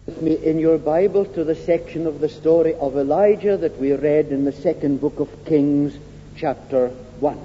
With me in your Bible to the section of the story of Elijah that we read in the second book of Kings, chapter 1.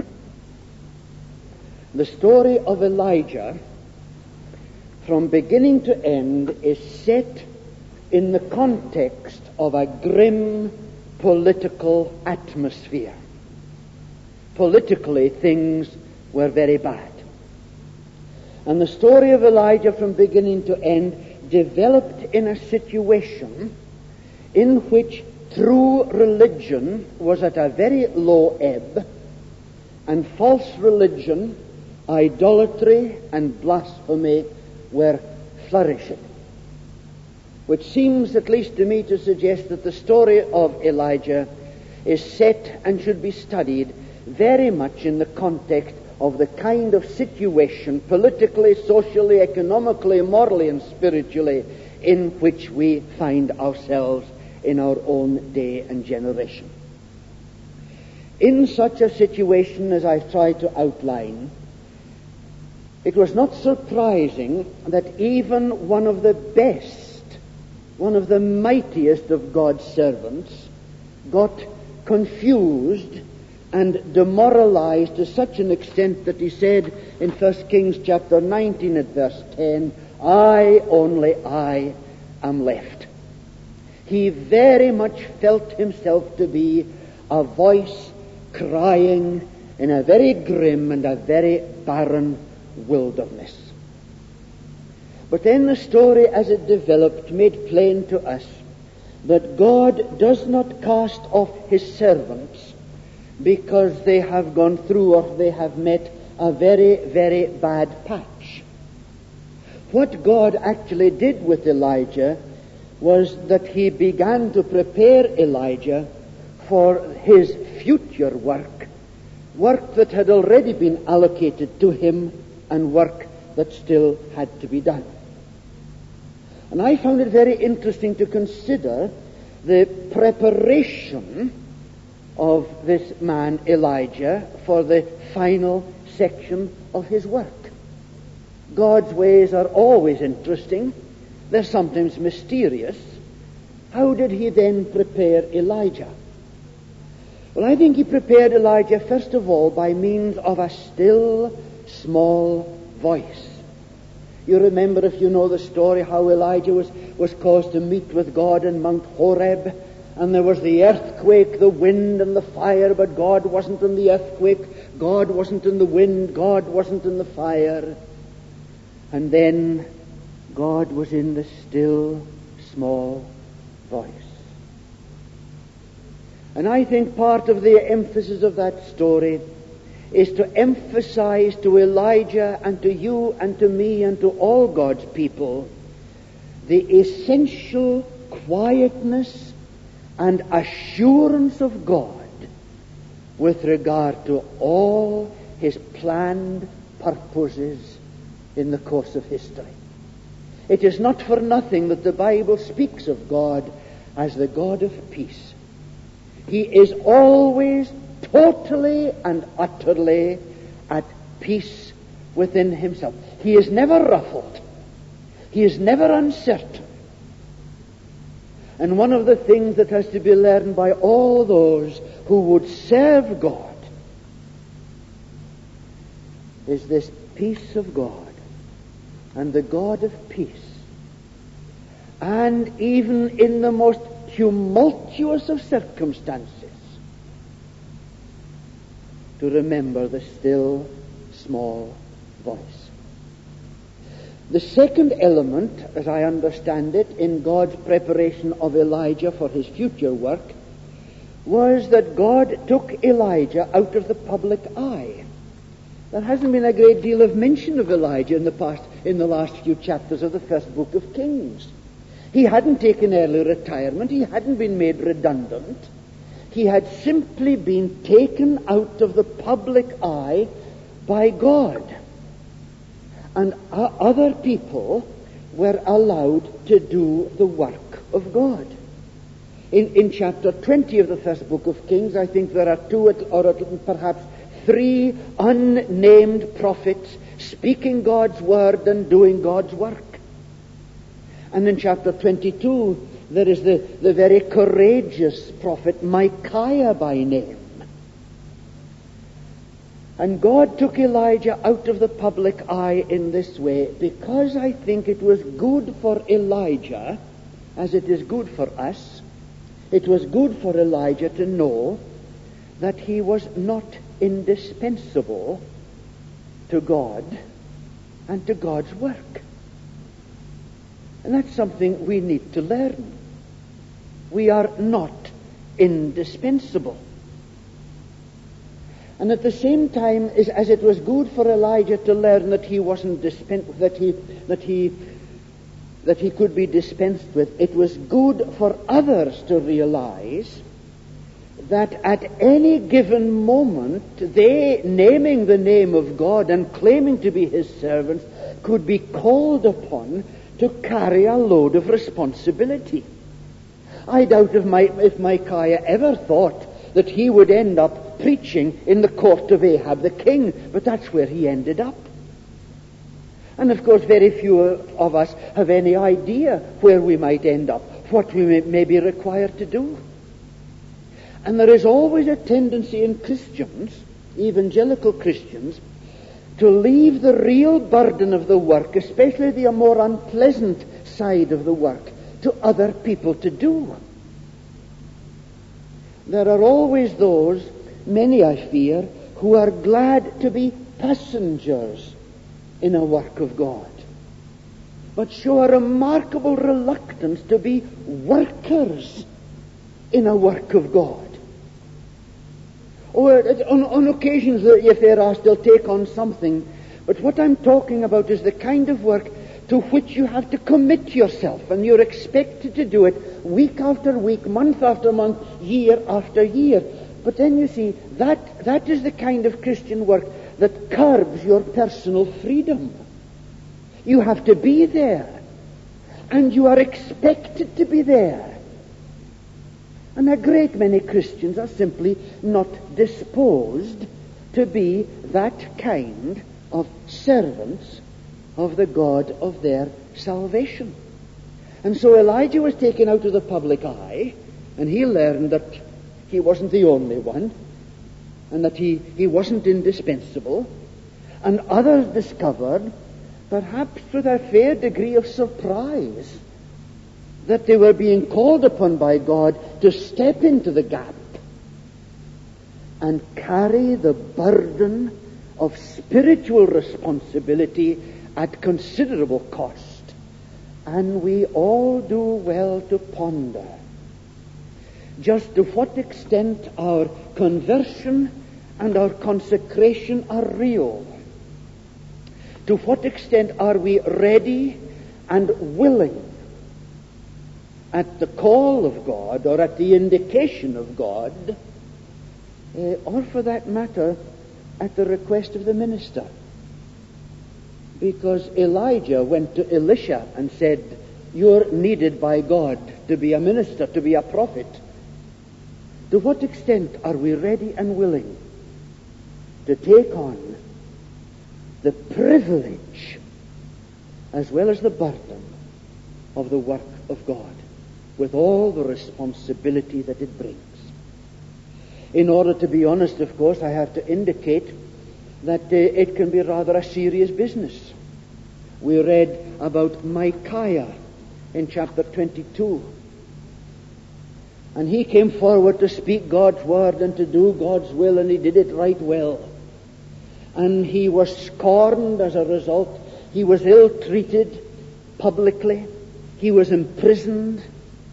The story of Elijah, from beginning to end, is set in the context of a grim political atmosphere. Politically, things were very bad. And the story of Elijah, from beginning to end, developed in a situation in which true religion was at a very low ebb, and false religion, idolatry, and blasphemy were flourishing. Which seems, at least to me, to suggest that the story of Elijah is set and should be studied very much in the context of the kind of situation, politically, socially, economically, morally, and spiritually, in which we find ourselves in our own day and generation. In such a situation, as I've tried to outline, it was not surprising that even one of the best, one of the mightiest of God's servants, got confused and demoralized to such an extent that he said in 1 Kings chapter 19 at verse 10, only I am left. He very much felt himself to be a voice crying in a very grim and a very barren wilderness. But then the story as it developed made plain to us that God does not cast off his servants because they have gone through or they have met a very, very bad patch. What God actually did with Elijah was that he began to prepare Elijah for his future work that had already been allocated to him and work that still had to be done. And I found it very interesting to consider the preparation of this man Elijah for the final section of his work. God's ways are always interesting. They're sometimes mysterious. How did he then prepare Elijah? Well, I think he prepared Elijah first of all by means of a still, small voice. You remember, if you know the story, how Elijah was caused to meet with God in Mount Horeb. And there was the earthquake, the wind, and the fire, but God wasn't in the earthquake, God wasn't in the wind, God wasn't in the fire. And then God was in the still, small voice. And I think part of the emphasis of that story is to emphasize to Elijah and to you and to me and to all God's people the essential quietness and assurance of God with regard to all his planned purposes in the course of history. It is not for nothing that the Bible speaks of God as the God of peace. He is always totally and utterly at peace within himself. He is never ruffled. He is never uncertain. And one of the things that has to be learned by all those who would serve God is this peace of God and the God of peace. And even in the most tumultuous of circumstances, to remember the still, small voice. The second element, as I understand it, in God's preparation of Elijah for his future work was that God took Elijah out of the public eye. There hasn't been a great deal of mention of Elijah in the last few chapters of the first book of Kings. He hadn't taken early retirement. He hadn't been made redundant. He had simply been taken out of the public eye by God. And other people were allowed to do the work of God. In chapter 20 of the first book of Kings, I think there are two or perhaps three unnamed prophets speaking God's word and doing God's work. And in chapter 22, there is the very courageous prophet Micaiah by name. And God took Elijah out of the public eye in this way because I think it was good for Elijah, as it is good for us. It was good for Elijah to know that he was not indispensable to God and to God's work. And that's something we need to learn. We are not indispensable. And at the same time, as it was good for Elijah to learn that he wasn't that he could be dispensed with, it was good for others to realize that at any given moment, they, naming the name of God and claiming to be his servants, could be called upon to carry a load of responsibility. I doubt if Micaiah ever thought that he would end up preaching in the court of Ahab the king, but that's where he ended up. And of course, very few of us have any idea where we might end up, what we may be required to do. And there is always a tendency in Christians, evangelical Christians, to leave the real burden of the work, especially the more unpleasant side of the work, to other people to do. There are always those, many I fear, who are glad to be passengers in a work of God, but show a remarkable reluctance to be workers in a work of God. Or on occasions, if they're asked, they'll take on something, but what I'm talking about is the kind of work to which you have to commit yourself, and you're expected to do it week after week, month after month, year after year. But then you see, that is the kind of Christian work that curbs your personal freedom. You have to be there, and you are expected to be there. And a great many Christians are simply not disposed to be that kind of servants of the God of their salvation. And so Elijah was taken out of the public eye, and he learned that he wasn't the only one, and that he wasn't indispensable. And others discovered, perhaps with a fair degree of surprise, that they were being called upon by God to step into the gap and carry the burden of spiritual responsibility at considerable cost. And we all do well to ponder just to what extent our conversion and our consecration are real. To what extent are we ready and willing at the call of God or at the indication of God, or for that matter, at the request of the minister. Because Elijah went to Elisha and said, "You're needed by God to be a minister, to be a prophet." To what extent are we ready and willing to take on the privilege as well as the burden of the work of God, with all the responsibility that it brings? In order to be honest, of course, I have to indicate that it can be rather a serious business. We read about Micaiah in chapter 22. And he came forward to speak God's word and to do God's will, and he did it right well. And he was scorned as a result. He was ill-treated publicly. He was imprisoned.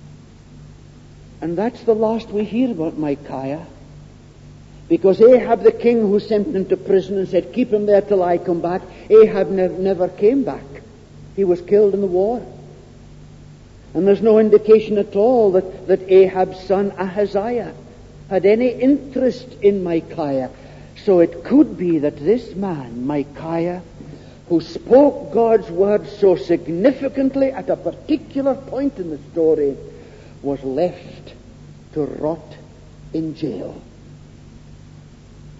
And that's the last we hear about Micaiah. Because Ahab the king, who sent him to prison and said, "Keep him there till I come back," Ahab never came back. He was killed in the war. And there's no indication at all that Ahab's son Ahaziah had any interest in Micaiah. So it could be that this man, Micaiah, who spoke God's word so significantly at a particular point in the story, was left to rot in jail.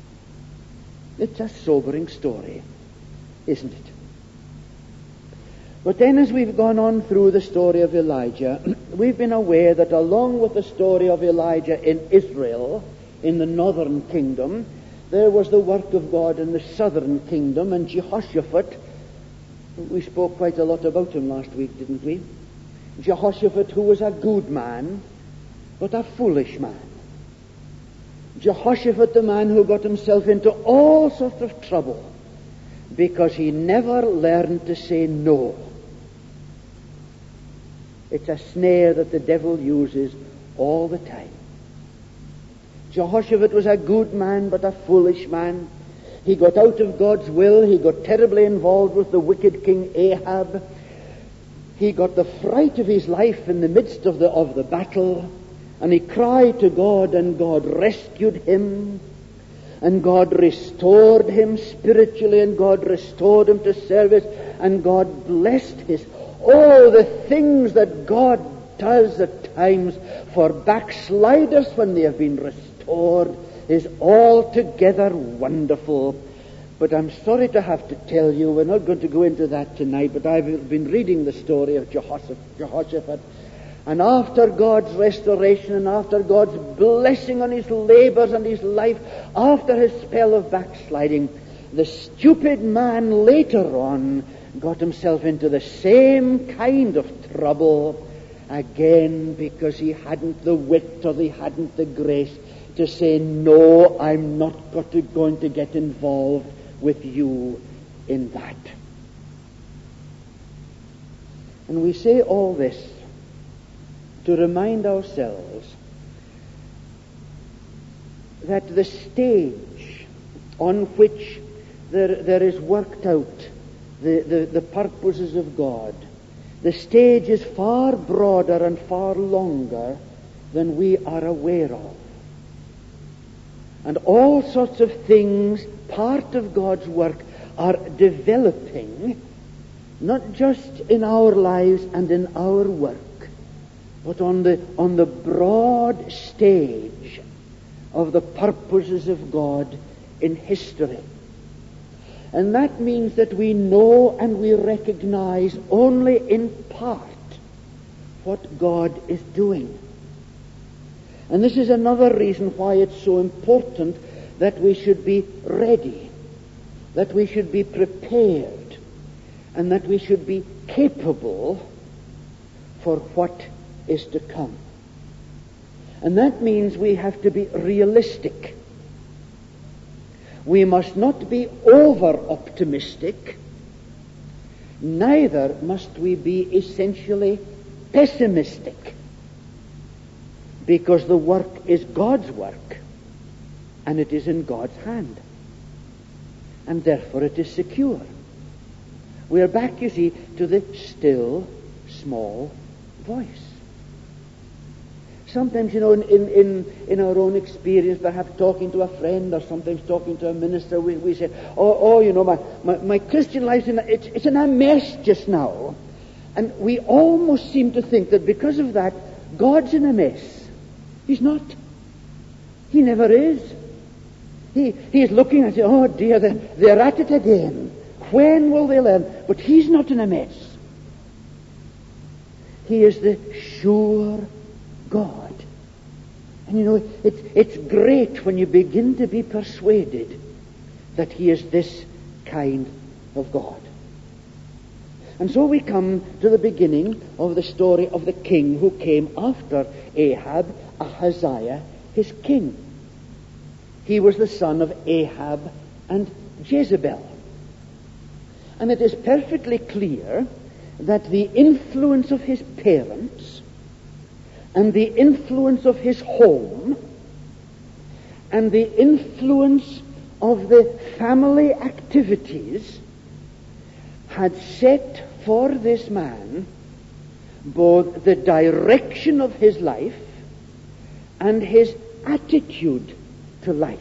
It's a sobering story, isn't it? But then as we've gone on through the story of Elijah, we've been aware that along with the story of Elijah in Israel, in the northern kingdom, there was the work of God in the southern kingdom, and Jehoshaphat, we spoke quite a lot about him last week, didn't we? Jehoshaphat, who was a good man, but a foolish man. Jehoshaphat, the man who got himself into all sorts of trouble because he never learned to say no. It's a snare that the devil uses all the time. Jehoshaphat was a good man, but a foolish man. He got out of God's will. He got terribly involved with the wicked king Ahab. He got the fright of his life in the midst of the battle, and he cried to God, and God rescued him, and God restored him spiritually, and God restored him to service, and God blessed his... Oh, the things that God does at times for backsliders when they have been restored is altogether wonderful. But I'm sorry to have to tell you, we're not going to go into that tonight, but I've been reading the story of Jehoshaphat. And after God's restoration and after God's blessing on his labors and his life, after his spell of backsliding, the stupid man later on got himself into the same kind of trouble again because he hadn't the wit or he hadn't the grace to say, no, I'm not going to get involved with you in that. And we say all this to remind ourselves that the stage on which there is worked out the purposes of God, the stage is far broader and far longer than we are aware of. And all sorts of things, part of God's work, are developing, not just in our lives and in our work, but on the broad stage of the purposes of God in history. And that means that we know and we recognize only in part what God is doing. And this is another reason why it's so important that we should be ready, that we should be prepared, and that we should be capable for what is to come. And that means we have to be realistic. We must not be over-optimistic, neither must we be essentially pessimistic, because the work is God's work, and it is in God's hand, and therefore it is secure. We are back, you see, to the still, small voice. Sometimes, you know, in our own experience, perhaps talking to a friend or sometimes talking to a minister, we say, oh, you know, my Christian life, it's in a mess just now. And we almost seem to think that because of that, God's in a mess. He's not. He never is. He is looking and saying, oh dear, they're at it again. When will they learn? But he's not in a mess. He is the sure God. And you know, it's great when you begin to be persuaded that he is this kind of God. And so we come to the beginning of the story of the king who came after Ahab, Ahaziah, his king. He was the son of Ahab and Jezebel. And it is perfectly clear that the influence of his parents and the influence of his home and the influence of the family activities had set for this man both the direction of his life and his attitude to life.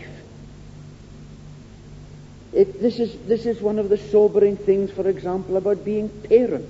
This is one of the sobering things, for example, about being parents.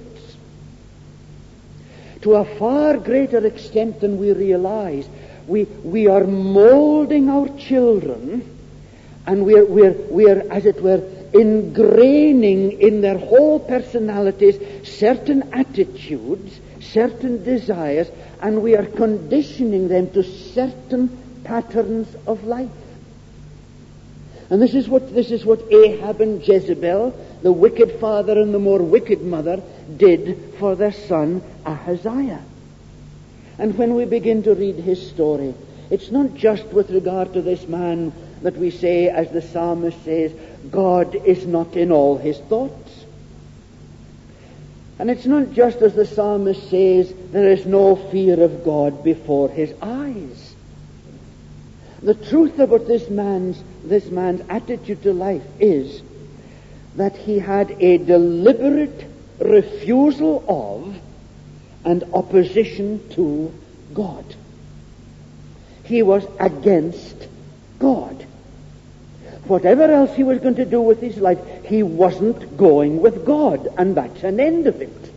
To a far greater extent than we realize, we are molding our children, and we're as it were ingraining in their whole personalities certain attitudes, certain desires, and we are conditioning them to certain patterns of life. And this is what Ahab and Jezebel, the wicked father and the more wicked mother, did for their son Ahaziah. And when we begin to read his story, it's not just with regard to this man that we say, as the psalmist says, God is not in all his thoughts. And it's not just as the psalmist says, there is no fear of God before his eyes. The truth about this man's attitude to life is that he had a deliberate refusal of and opposition to God. He was against God. Whatever else he was going to do with his life, he wasn't going with God, and that's an end of it.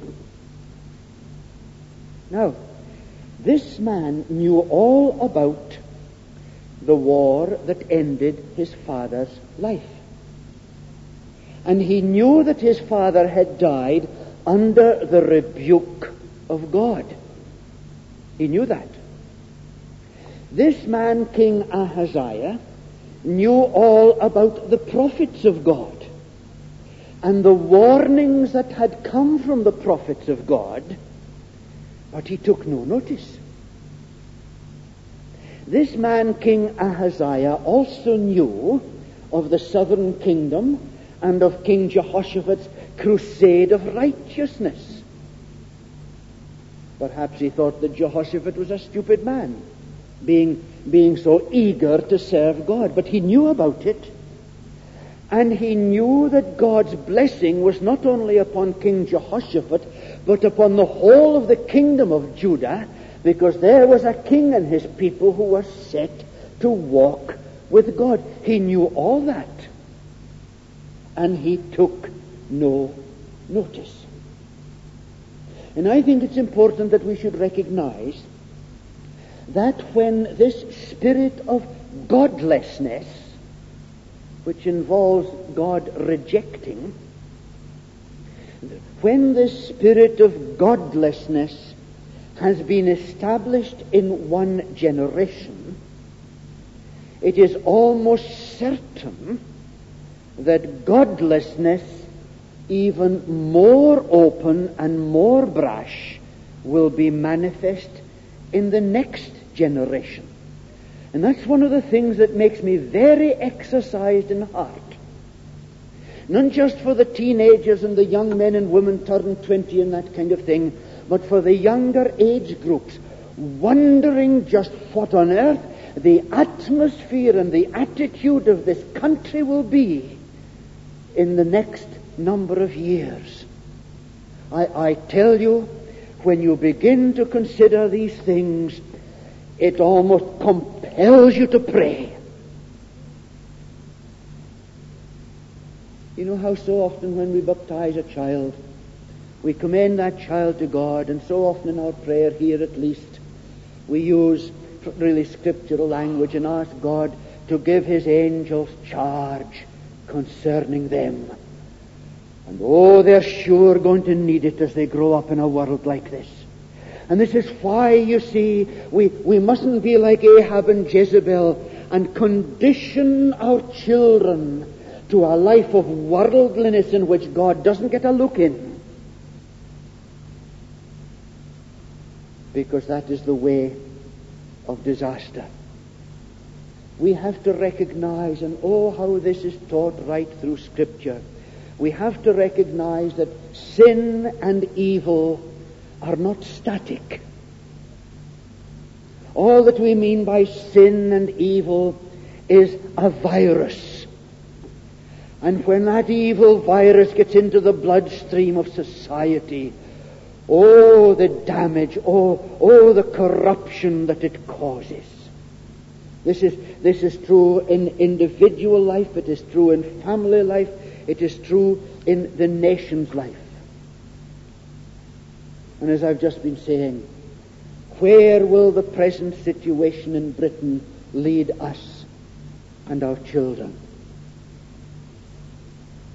Now, this man knew all about the war that ended his father's life. And he knew that his father had died under the rebuke of God. He knew that. This man, King Ahaziah, knew all about the prophets of God and the warnings that had come from the prophets of God, but he took no notice. This man, King Ahaziah, also knew of the southern kingdom and of King Jehoshaphat's crusade of righteousness. Perhaps he thought that Jehoshaphat was a stupid man, being so eager to serve God. But he knew about it. And he knew that God's blessing was not only upon King Jehoshaphat, but upon the whole of the kingdom of Judah, because there was a king and his people who was set to walk with God. He knew all that. And he took no notice. And I think it's important that we should recognize that when this spirit of godlessness, which involves God rejecting, when this spirit of godlessness has been established in one generation, it is almost certain that godlessness, even more open and more brash, will be manifest in the next generation. And that's one of the things that makes me very exercised in heart. Not just for the teenagers and the young men and women turning 20 and that kind of thing, but for the younger age groups, wondering just what on earth the atmosphere and the attitude of this country will be in the next number of years. I tell you, when you begin to consider these things, it almost compels you to pray. You know how so often when we baptize a child, we commend that child to God, and so often in our prayer here at least, we use really scriptural language and ask God to give his angels charge concerning them. And they're sure going to need it as they grow up in a world like this. And this is why, you see, we mustn't be like Ahab and Jezebel and condition our children to a life of worldliness in which God doesn't get a look in. Because that is the way of disaster. We have to recognize, and how this is taught right through Scripture, we have to recognize that sin and evil are not static. All that we mean by sin and evil is a virus. And when that evil virus gets into the bloodstream of society, the damage, the corruption that it causes. This is true in individual life, it is true in family life, it is true in the nation's life. And as I've just been saying, where will the present situation in Britain lead us and our children?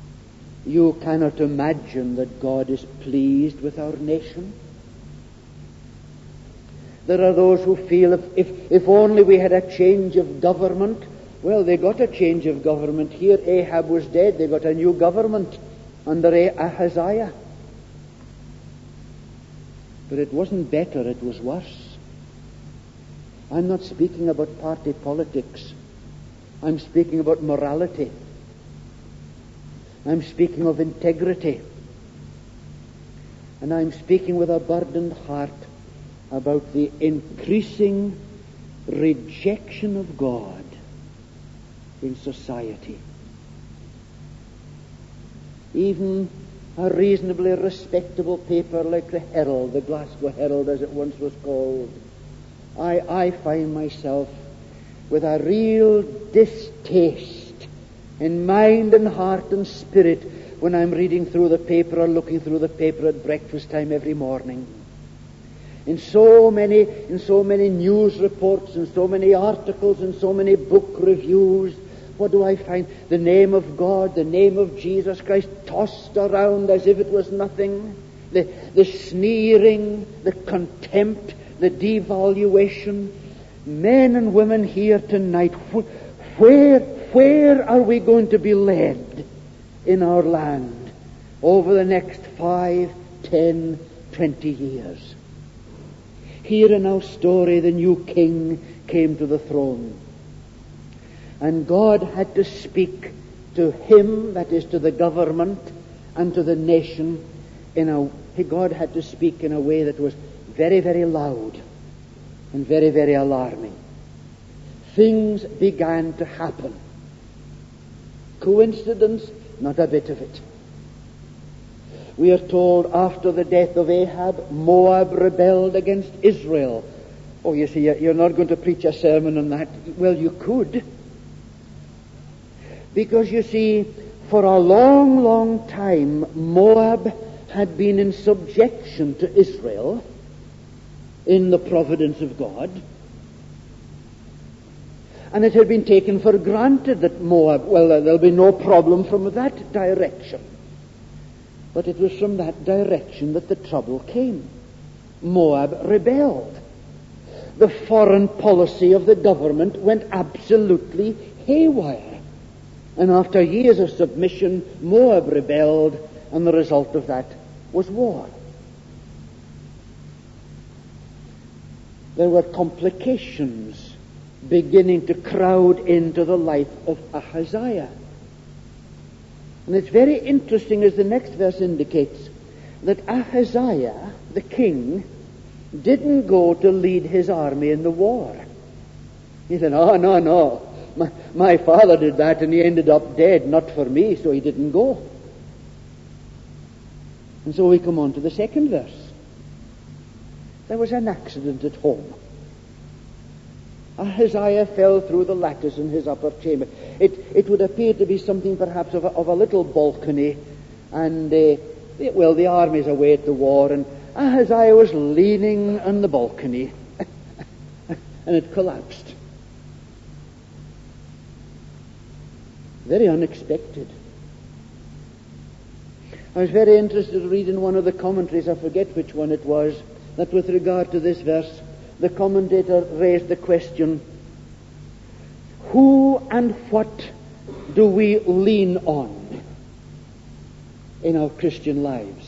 You cannot imagine that God is pleased with our nation. There are those who feel if only we had a change of government. Well, they got a change of government here. Ahab was dead. They got a new government under Ahaziah. But it wasn't better, it was worse. I'm not speaking about party politics. I'm speaking about morality. I'm speaking of integrity. And I'm speaking with a burdened heart about the increasing rejection of God in society. Even a reasonably respectable paper like the Herald, the Glasgow Herald as it once was called, I find myself with a real distaste in mind and heart and spirit when I'm reading through the paper or looking through the paper at breakfast time every morning. In so many news reports and so many articles and so many book reviews, what do I find? The name of God, the name of Jesus Christ tossed around as if it was nothing. The sneering, the contempt, the devaluation. Men and women here tonight, where are we going to be led in our land over the next 5, 10, 20 years? Here in our story, the new king came to the throne. And God had to speak to him, that is to the government and to the nation, God had to speak in a way that was very, very loud and very, very alarming. Things began to happen. Coincidence? Not a bit of it. We are told after the death of Ahab, Moab rebelled against Israel. Oh, you see, you're not going to preach a sermon on that. Well, you could. Because, you see, for a long, long time, Moab had been in subjection to Israel in the providence of God. And it had been taken for granted that Moab, well, there'll be no problem from that direction. But it was from that direction that the trouble came. Moab rebelled. The foreign policy of the government went absolutely haywire. And after years of submission, Moab rebelled, and the result of that was war. There were complications beginning to crowd into the life of Ahaziah. And it's very interesting, as the next verse indicates, that Ahaziah, the king, didn't go to lead his army in the war. He said, oh, no. My father did that and he ended up dead, not for me, so he didn't go. And so we come on to the second verse. There was an accident at home. Ahaziah fell through the lattice in his upper chamber. It would appear to be something perhaps of a little balcony, and the army's away at the war, and Ahaziah was leaning on the balcony, and it collapsed. Very unexpected. I was very interested to read in one of the commentaries, I forget which one it was, that with regard to this verse, the commentator raised the question, who and what do we lean on in our Christian lives?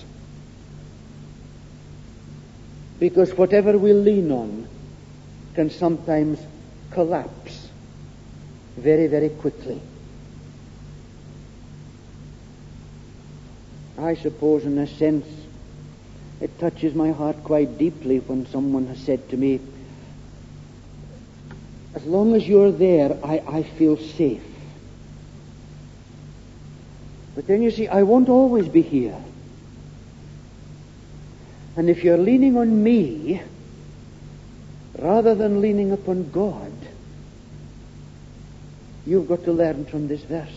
Because whatever we lean on can sometimes collapse very, very quickly. I suppose, in a sense, it touches my heart quite deeply when someone has said to me, as long as you're there, I feel safe. But then you see, I won't always be here. And if you're leaning on me, rather than leaning upon God, you've got to learn from this verse.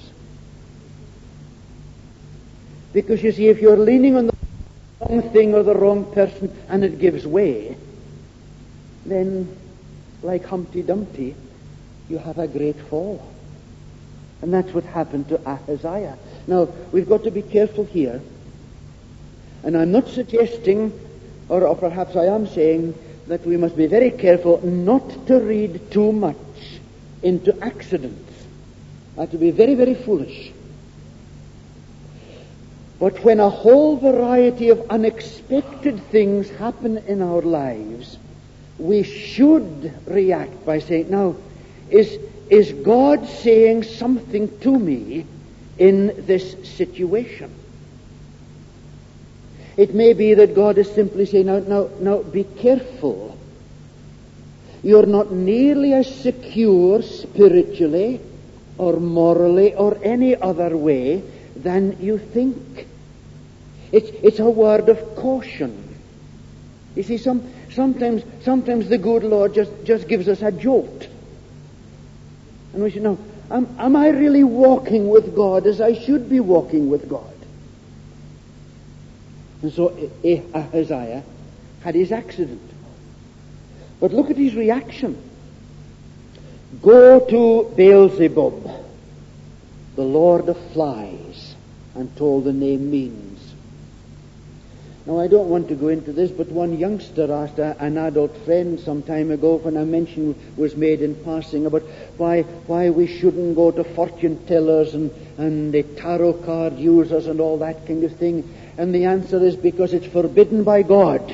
Because you see, if you're leaning on the wrong thing or the wrong person and it gives way, then, like Humpty Dumpty, you have a great fall. And that's what happened to Ahaziah. Now, we've got to be careful here. And I'm not suggesting, or perhaps I am saying, that we must be very careful not to read too much into accidents. That would be very, very foolish. But when a whole variety of unexpected things happen in our lives, we should react by saying, now, is God saying something to me in this situation? It may be that God is simply saying, now, be careful. You're not nearly as secure spiritually or morally or any other way than you think. It's a word of caution. You see, sometimes the good Lord just gives us a jolt. And we say, no, am I really walking with God as I should be walking with God? And so Ahaziah had his accident. But look at his reaction. Go to Beelzebub, the Lord of Flies, and told the name means. Now, I don't want to go into this, but one youngster asked an adult friend some time ago, when a mention was made in passing about why we shouldn't go to fortune tellers and the tarot card users and all that kind of thing. And the answer is because it's forbidden by God.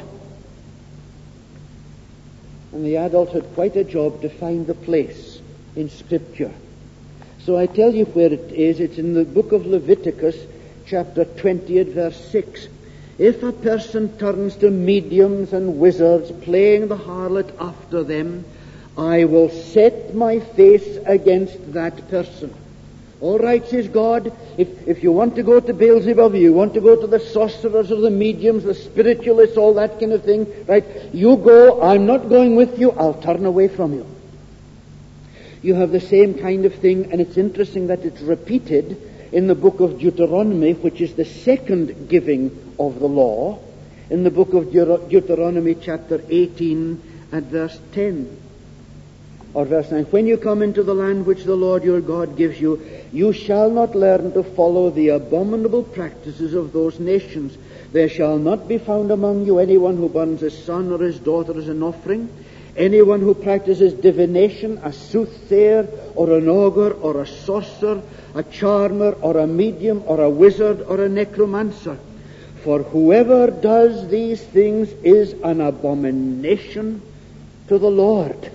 And the adult had quite a job to find the place in Scripture. So I tell you where it is. It's in the book of Leviticus, chapter 20 at verse 6. If a person turns to mediums and wizards, playing the harlot after them, I will set my face against that person. All right, says God, if you want to go to Beelzebub, you want to go to the sorcerers or the mediums, the spiritualists, all that kind of thing, right, you go, I'm not going with you, I'll turn away from you. You have the same kind of thing, and it's interesting that it's repeated in the book of Deuteronomy, which is the second giving of the law, in the book of Deuteronomy chapter 18 and verse 10. Or verse 9, when you come into the land which the Lord your God gives you, you shall not learn to follow the abominable practices of those nations. There shall not be found among you anyone who burns his son or his daughter as an offering, anyone who practices divination, a soothsayer, or an augur, or a sorcerer, a charmer, or a medium, or a wizard, or a necromancer. For whoever does these things is an abomination to the Lord.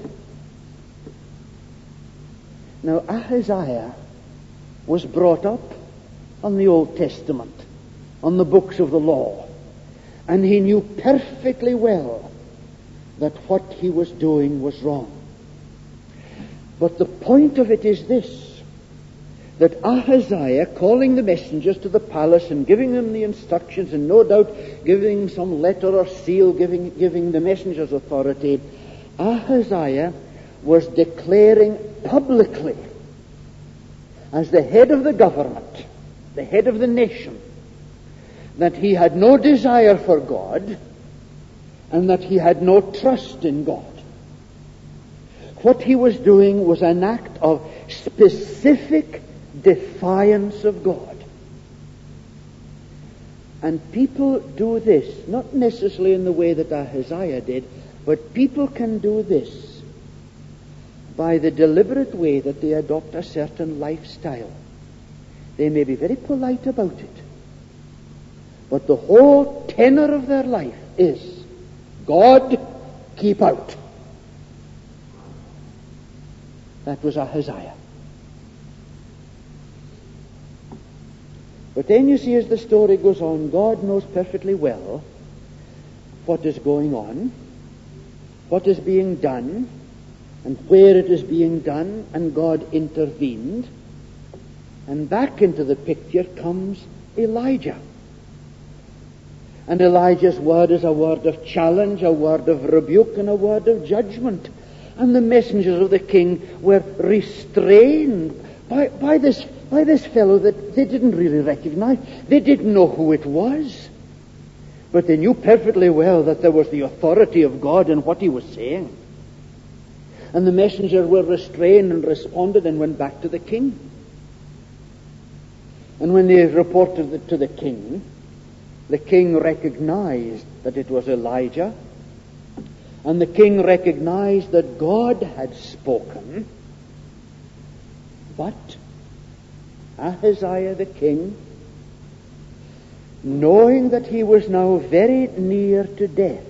Now, Ahaziah was brought up on the Old Testament, on the books of the law, and he knew perfectly well that what he was doing was wrong. But the point of it is this, that Ahaziah, calling the messengers to the palace and giving them the instructions, and no doubt giving some letter or seal, giving the messengers authority, Ahaziah was declaring publicly, as the head of the government, the head of the nation, that he had no desire for God and that he had no trust in God. What he was doing was an act of specific defiance of God. And people do this, not necessarily in the way that Ahaziah did, but people can do this by the deliberate way that they adopt a certain lifestyle. They may be very polite about it, but the whole tenor of their life is, God, keep out. That was Ahaziah. But then you see, as the story goes on, God knows perfectly well what is going on, what is being done, and where it is being done, and God intervened. And back into the picture comes Elijah. And Elijah's word is a word of challenge, a word of rebuke, and a word of judgment. And the messengers of the king were restrained by this fellow that they didn't really recognize. They didn't know who it was. But they knew perfectly well that there was the authority of God in what he was saying. And the messengers were restrained and responded and went back to the king. And when they reported it to the king recognized that it was Elijah, and the king recognized that God had spoken. But Ahaziah the king, knowing that he was now very near to death,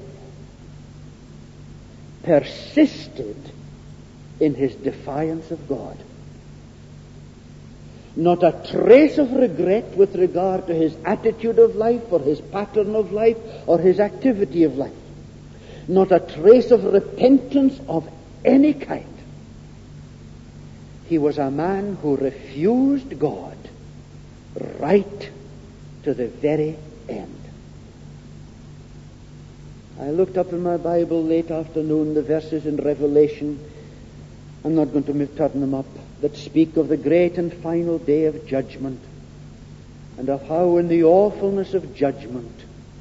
persisted in his defiance of God. Not a trace of regret with regard to his attitude of life or his pattern of life or his activity of life. Not a trace of repentance of any kind. He was a man who refused God right to the very end. I looked up in my Bible late afternoon the verses in Revelation. I'm not going to turn them up, that speak of the great and final day of judgment, and of how in the awfulness of judgment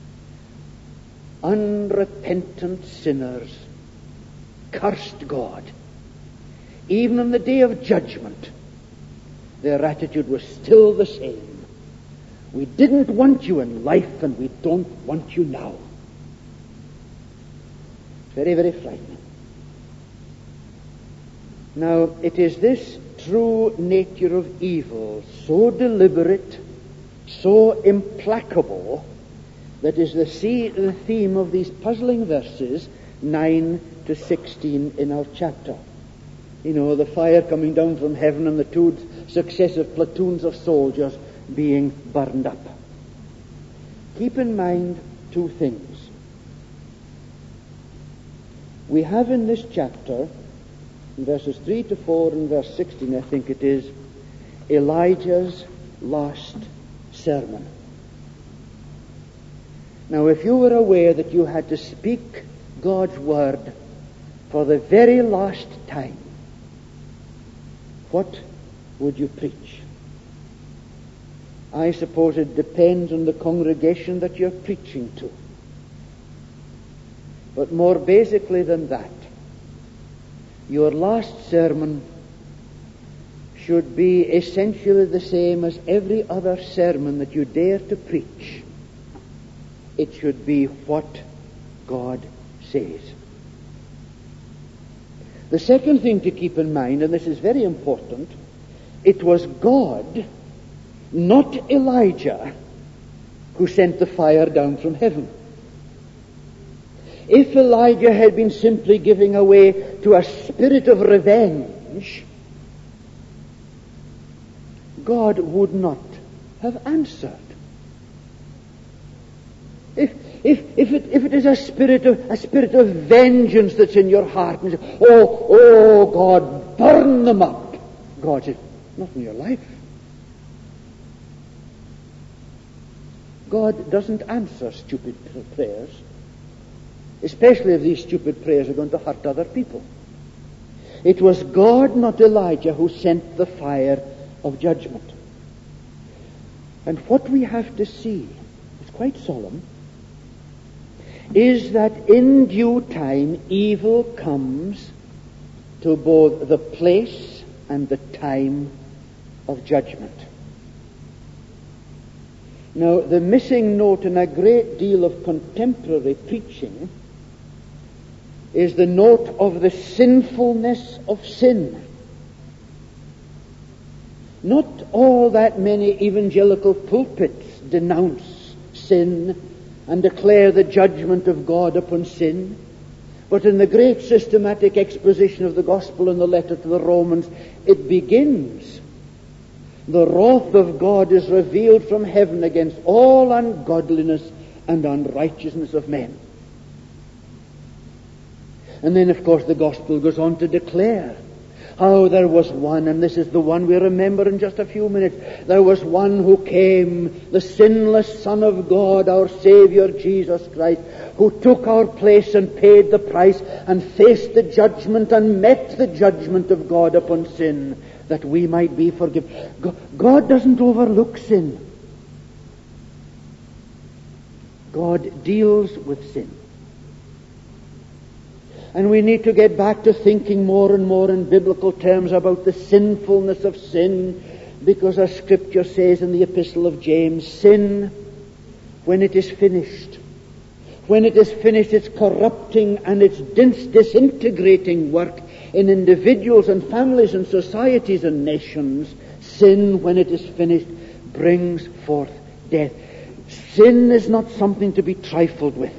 unrepentant sinners cursed God. Even on the day of judgment, their attitude was still the same. We didn't want you in life, and we don't want you now. Very, very frightening. Now, it is this true nature of evil, so deliberate, so implacable, that is the theme of these puzzling verses 9 to 16 in our chapter. You know, the fire coming down from heaven and the two successive platoons of soldiers being burned up. Keep in mind two things. We have in this chapter, in verses 3 to 4 and verse 16, I think it is, Elijah's last sermon. Now, if you were aware that you had to speak God's word for the very last time, what would you preach? I suppose it depends on the congregation that you're preaching to. But more basically than that, your last sermon should be essentially the same as every other sermon that you dare to preach. It should be what God says. The second thing to keep in mind, and this is very important, it was God, not Elijah, who sent the fire down from heaven. If Elijah had been simply giving away to a spirit of revenge, God would not have answered. If it is a spirit of vengeance that's in your heart, and you say, oh God, burn them up, God says, not in your life. God doesn't answer stupid prayers, especially if these stupid prayers are going to hurt other people. It was God, not Elijah, who sent the fire of judgment. And what we have to see, it's quite solemn, is that in due time evil comes to both the place and the time of judgment. Now, the missing note in a great deal of contemporary preaching is the note of the sinfulness of sin. Not all that many evangelical pulpits denounce sin and declare the judgment of God upon sin. But in the great systematic exposition of the gospel in the letter to the Romans, it begins, the wrath of God is revealed from heaven against all ungodliness and unrighteousness of men. And then, of course, the gospel goes on to declare how there was one, and this is the one we remember in just a few minutes, there was one who came, the sinless Son of God, our Savior Jesus Christ, who took our place and paid the price and faced the judgment and met the judgment of God upon sin, that we might be forgiven. God doesn't overlook sin. God deals with sin. And we need to get back to thinking more and more in biblical terms about the sinfulness of sin, Because as Scripture says in the Epistle of James, sin, when it is finished, its corrupting and its disintegrating work in individuals and families and societies and nations, sin, when it is finished, brings forth death. Sin is not something to be trifled with.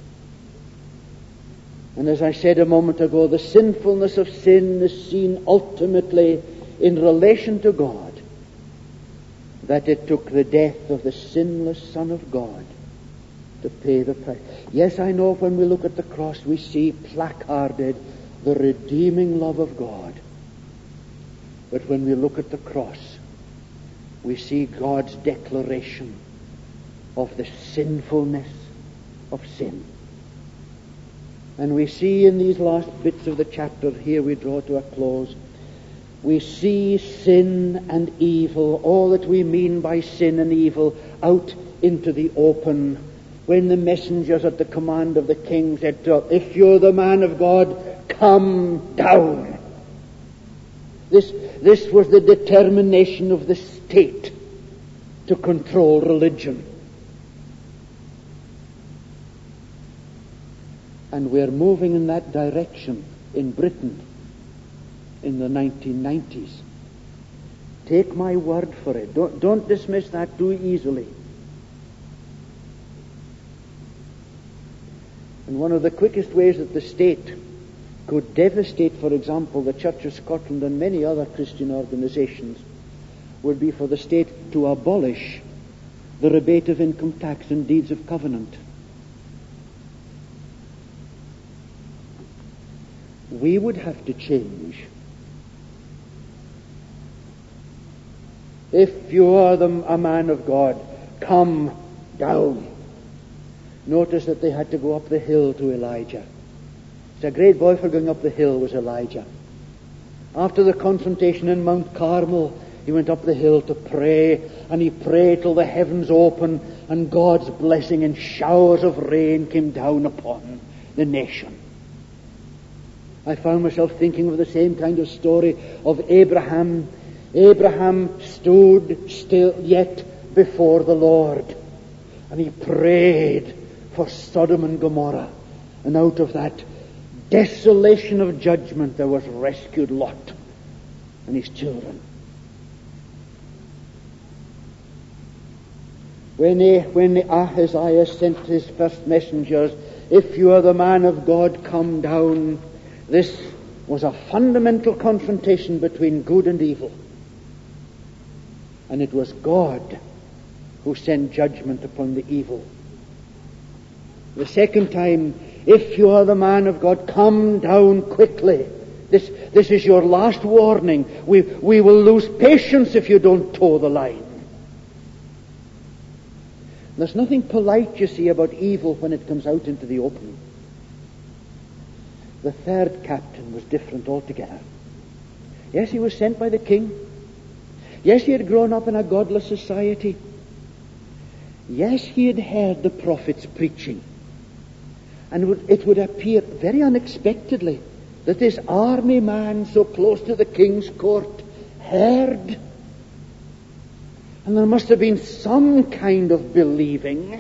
And as I said a moment ago, the sinfulness of sin is seen ultimately in relation to God, that it took the death of the sinless Son of God to pay the price. Yes, I know when we look at the cross, we see placarded the redeeming love of God. But when we look at the cross, we see God's declaration of the sinfulness of sin. And we see in these last bits of the chapter, here we draw to a close, we see sin and evil, all that we mean by sin and evil, out into the open. When the messengers at the command of the king said to him, "If you're the man of God, come down." This was the determination of the state to control religion. And we're moving in that direction in Britain in the 1990s. Take my word for it. Don't dismiss that too easily. And one of the quickest ways that the state could devastate, for example, the Church of Scotland and many other Christian organizations would be for the state to abolish the rebate of income tax and deeds of covenant. We would have to change. If you are a man of God, come down. Notice that they had to go up the hill to Elijah. It's a great boy for going up the hill was Elijah. After the confrontation in Mount Carmel, he went up the hill to pray, and he prayed till the heavens opened, and God's blessing in showers of rain came down upon the nation. I found myself thinking of the same kind of story of Abraham. Abraham stood still yet before the Lord, and he prayed for Sodom and Gomorrah, and out of that desolation of judgment there was rescued Lot and his children. When Ahaziah sent his first messengers, "If you are the man of God, come down," this was a fundamental confrontation between good and evil. And it was God who sent judgment upon the evil. The second time, "If you are the man of God, come down quickly. This is your last warning. We will lose patience if you don't toe the line." There's nothing polite, you see, about evil when it comes out into the open. The third captain was different altogether. Yes, he was sent by the king. Yes, he had grown up in a godless society. Yes, he had heard the prophets preaching. And it would appear very unexpectedly that this army man so close to the king's court heard. And there must have been some kind of believing.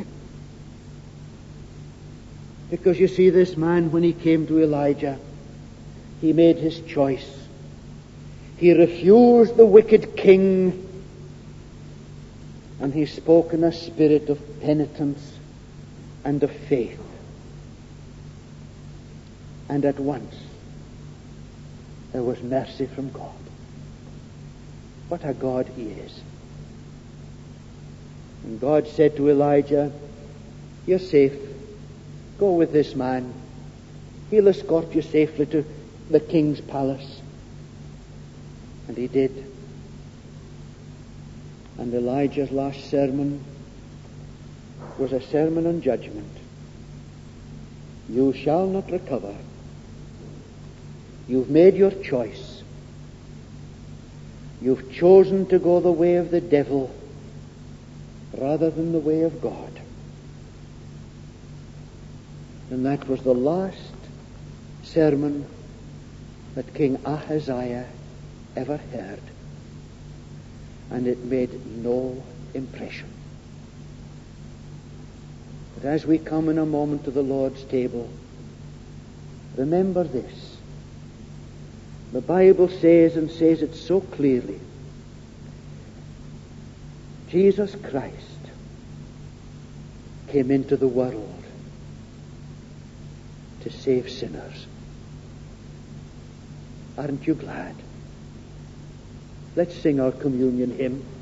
Because you see, this man, when he came to Elijah, he made his choice. He refused the wicked king, and he spoke in a spirit of penitence and of faith. And at once there was mercy from God. What a God he is. And God said to Elijah, "You're safe. Go with this man. He'll escort you safely to the king's palace." And he did. And Elijah's last sermon was a sermon on judgment. You shall not recover. You've made your choice. You've chosen to go the way of the devil rather than the way of God. And that was the last sermon that King Ahaziah ever heard. and it made no impression. But as we come in a moment to the Lord's table, remember this. The Bible says, and says it so clearly, Jesus Christ came into the world to save sinners. Aren't you glad? Let's sing our communion hymn.